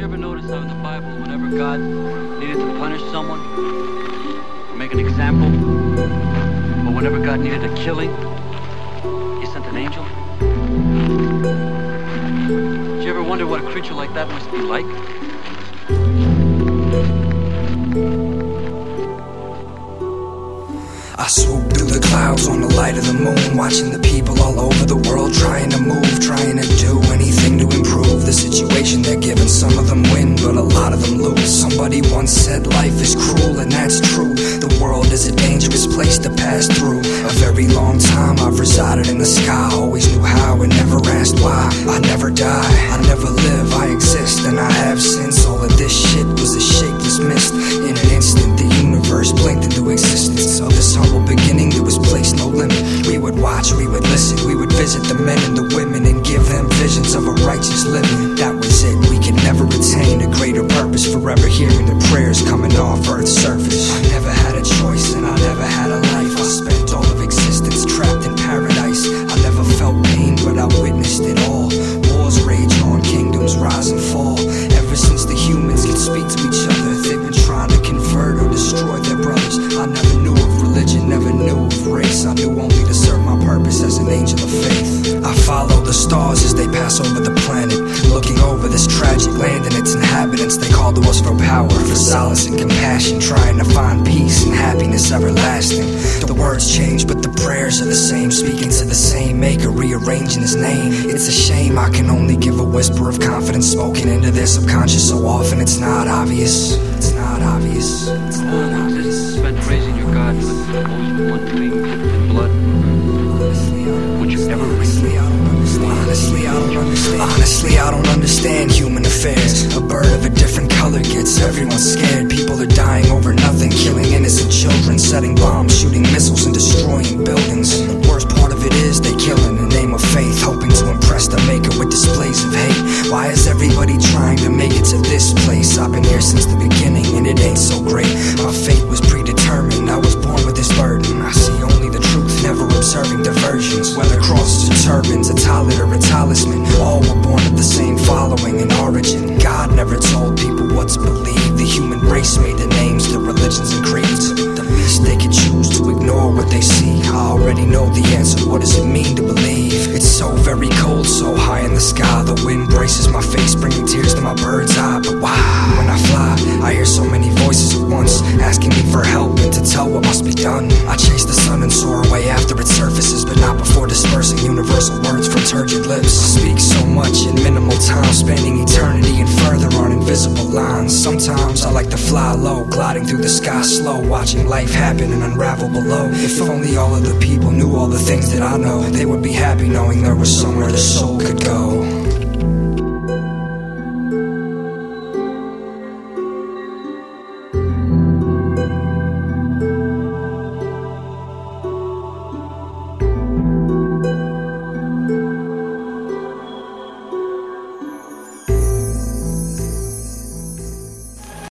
ever notice how in the Bible, whenever God needed to punish someone, or make an example, or whenever God needed a killing, he sent an angel? Did you ever wonder what a creature like that must be like? I swoop through the clouds on the light of the moon, watching the people all over the world trying to move, trying to do anything to improve the situation they're given. Some of them win, but a lot of them lose. Somebody once said life is cruel, and that's true. The world is a dangerous place to pass through. A very long time I've resided in the sky, always knew how and never asked why. I never die, I never live, I exist, and I have since. All of this shit was a shapeless mist. In an instant the universe blinked into existence. Of this humble beginning there was placed no limit. We would watch, we would listen, we would visit the men and the women and give them visions of a righteous living. That was it, we could never attain a greater purpose, forever hearing the prayers coming off Earth's surface. I never had a choice and I never had a life. I spent all of existence trapped in paradise. I never felt pain, but I witnessed it all. Wars rage on, kingdoms rise and fall. Ever since the humans could speak to each other, they've been trying to convert or destroy their brothers. I never knew of religion, never knew of race. I knew only to serve my purpose as an angel of faith. I follow the stars as they pass over the planet, looking over this tragic land and its inhabitants. They call to us for power, for solace and compassion, trying to find peace and happiness everlasting. The words change, but the prayers are the same, speaking to the same maker, rearranging his name. It's a shame I can only give a whisper of confidence spoken into their subconscious so often. It's not obvious. It's not obvious. It's not obvious. Spent praising your God with the most one wing dipped in blood. Would you ever Honestly, I don't understand human affairs. A bird of a different color gets everyone scared. People are dying over nothing, killing innocent children, setting bombs, shooting missiles and destroying buildings. And the worst part of it is they kill in the name of faith, hoping to impress the maker with displays of hate. Why is everybody trying to make it to this place? I've been here since the beginning and it ain't so great. My fate was predetermined, I was born with this burden. I see only the truth, never observing diversions. Whether crosses or turbans, a tallit or a talisman, all were born of the same following and origin. God never told people what to believe. The human race made the names, the religions and creeds. The least they could choose to ignore what they see. I already know the answer, what does it mean to believe? It's so very cold, so high in the sky. The wind braces my face, bringing tears to my bird's eye. But why? When I fly, I hear so many voices at once, asking me for help and to tell what must be done. I chase the sun and soar away after it surfaces, but not before dispersing universal words from turgid lips. I speak so much in minimal time, spanning eternity and further on invisible lines. Sometimes I like to fly low, gliding through the sky slow, watching life happen and unravel below. If only all of the people knew all the things that I know, they would be happy knowing there was somewhere the soul could go.